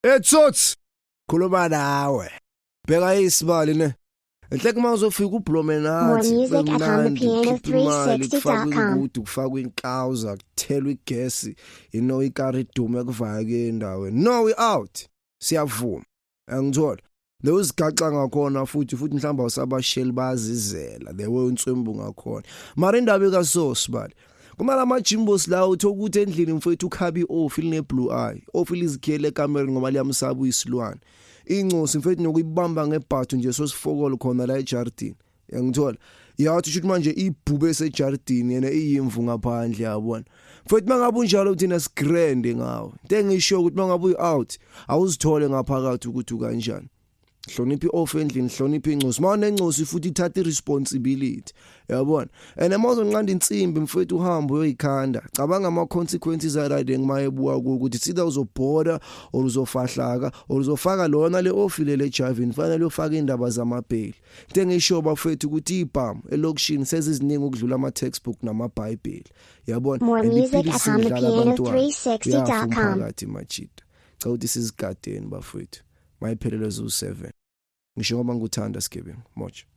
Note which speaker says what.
Speaker 1: Etsotsi khuluma nawe. Bheka isibali ne. Enhle kuma uzofika ublomenathi.
Speaker 2: More music at HondaPiano360.com.
Speaker 1: Kufakwa inkawuza, kuthelwa igesi, ikaridume ekuvaya ke endaweni. No, we out. Siyavuma. Angithola. Those gaxa ngakhona futhi mhlamba usabasheli bazizela. There were unswembu ngakhona. Mara indaba kaSosi bali. Kuma la majimbos la uthokuthi endlini mfowethu ukhabi ofil ne blue eye. Ofil izikhele ekamera ngoba liyamsaba uyisilwane. Incosi mfethu nokuyibamba ngebhathu nje sosifokolo khona la ejardini. Ngithola. Yathi shuthi manje ibhube esejardini yena iyimvu ngaphandle yabona. Mfethu mangabe unjalo thina sigrande ngawo. Into engisho ukuthi mangabe uyi-out awuzithole ngaphakathi ukuthi kanjani. Hloniphi off endlini, hloniphi incosi. Mawune incosi futhi ithatha iresponsibility. Yabona. And amazonqanda insimbi mfethu uhamba uyoyikhanda. Cabanga ama consequences aride ngimayebuka ukuthi sida uzobhoda or uzofahlaka or uzofaka lona le ofile le Javin fanele ufake indaba zamabheli. Into engisho bafethu ukuthi ibham elokishini seziziningi ukudlula ama textbook nama Bible. Yabona.
Speaker 2: More music at HondaPiano360.com.
Speaker 1: Phakathi machita. Cha uthi sizigadeni bafethu. Mayiphelele zo 7 ngisho ngoba ngikuthanda Skipping much.